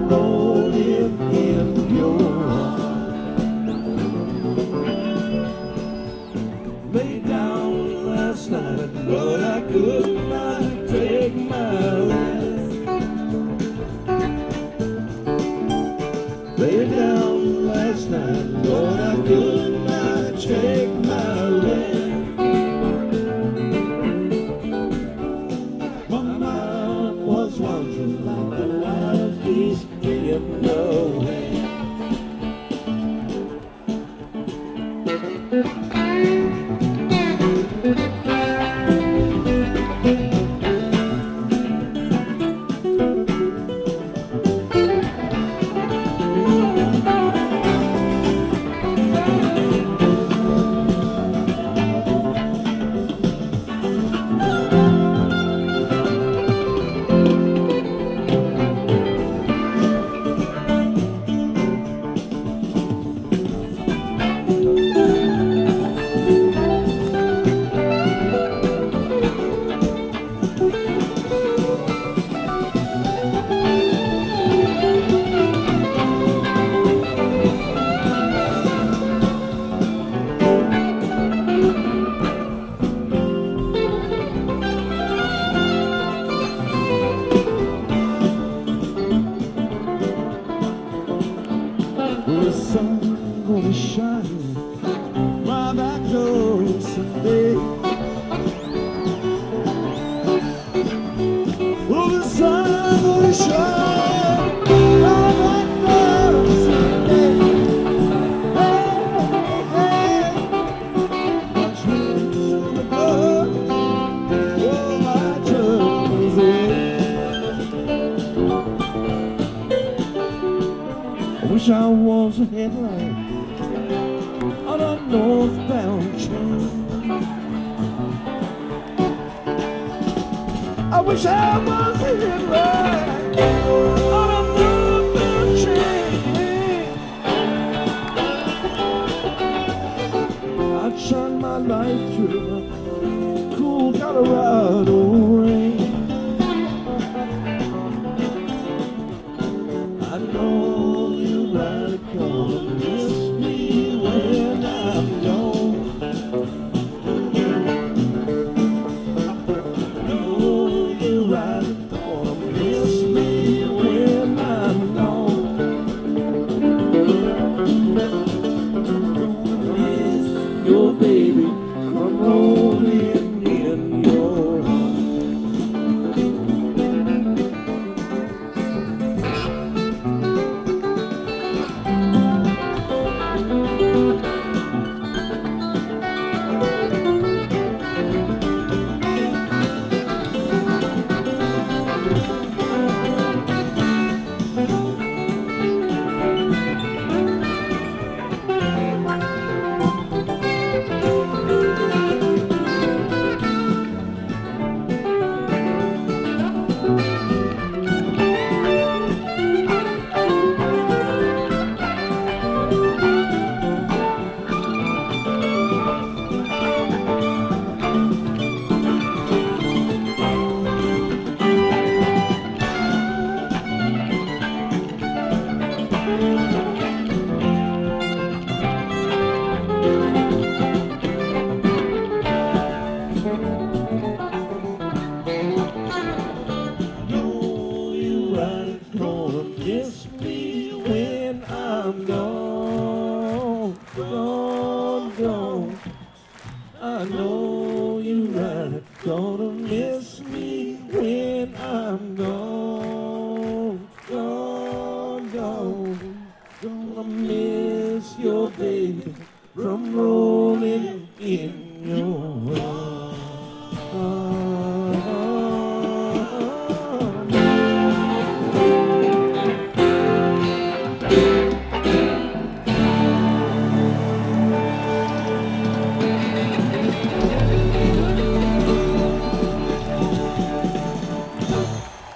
rolling in your arms. Lay down last night, but I could not take my rest. Lay down last night, but I could not take my rest. My mind was wandering like the wild geese in the wind. The sun gonna shine while that close someday. Oh, the sun gonna shine while that close someday. Hey, hey, watch me to the blood, oh, my troubles away. I wish I was a headlight on a northbound train. I wish I was a headlight on a northbound train. I'd shine my light through the cool Colorado rain. I know you're right, gonna miss me when I'm gone. Know you're right, gonna miss me when I'm gone. Miss your baby, come rolling in your arms. Kiss me when I'm gone, gone, gone. I know you're right, gonna miss me when I'm gone, gone, gone. Gonna miss your baby from rolling.